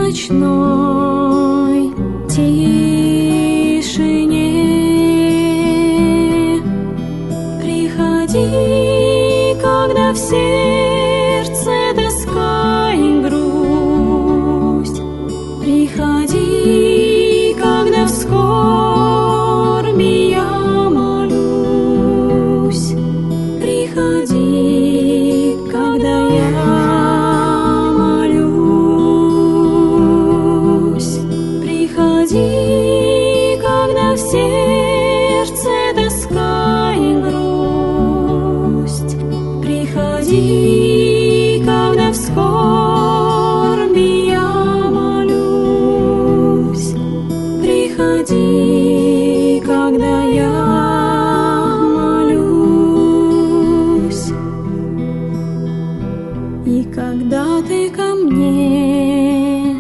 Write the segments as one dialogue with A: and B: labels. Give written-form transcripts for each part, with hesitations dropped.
A: ночной тишине. Приходи, когда в сердце тоска и грусть. Приходи, когда в скорби я молюсь. Приходи, когда я молюсь. Приходи, когда в сердце тоска и грусть. Приходи, когда в скорби я молюсь. Приходи, когда я молюсь. И когда ты ко мне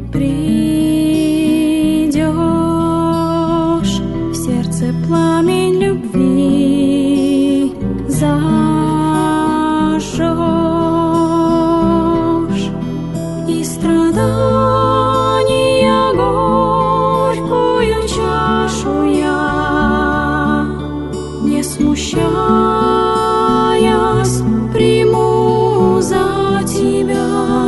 A: придешь, в сердце пламень любви зажжешь, и страдания горькую чашу я, не смущаясь, приму за тебя,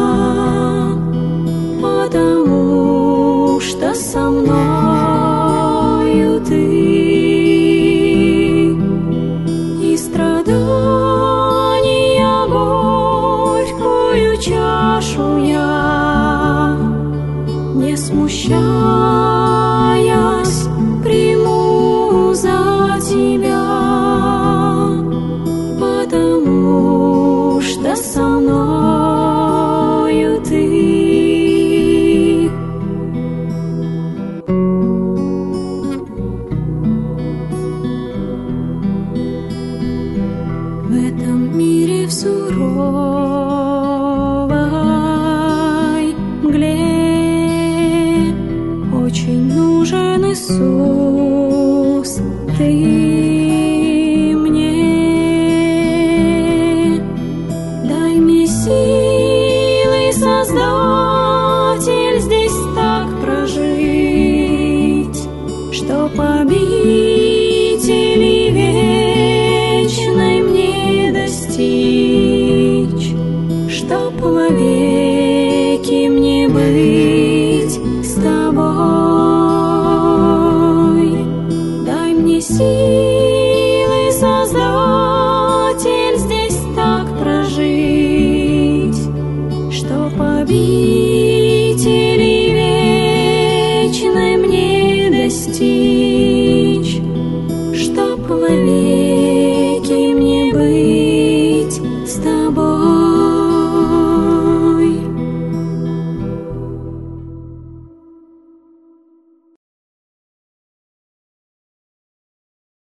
A: потому что со мною ты, и страдания горькую чашу я, не смущаясь, приму за тебя, потому что со мною ты. В этом мире в суровой мгле очень нужен Иисус, ты мне. Дай мне силы, Создатель, здесь так прожить, что победить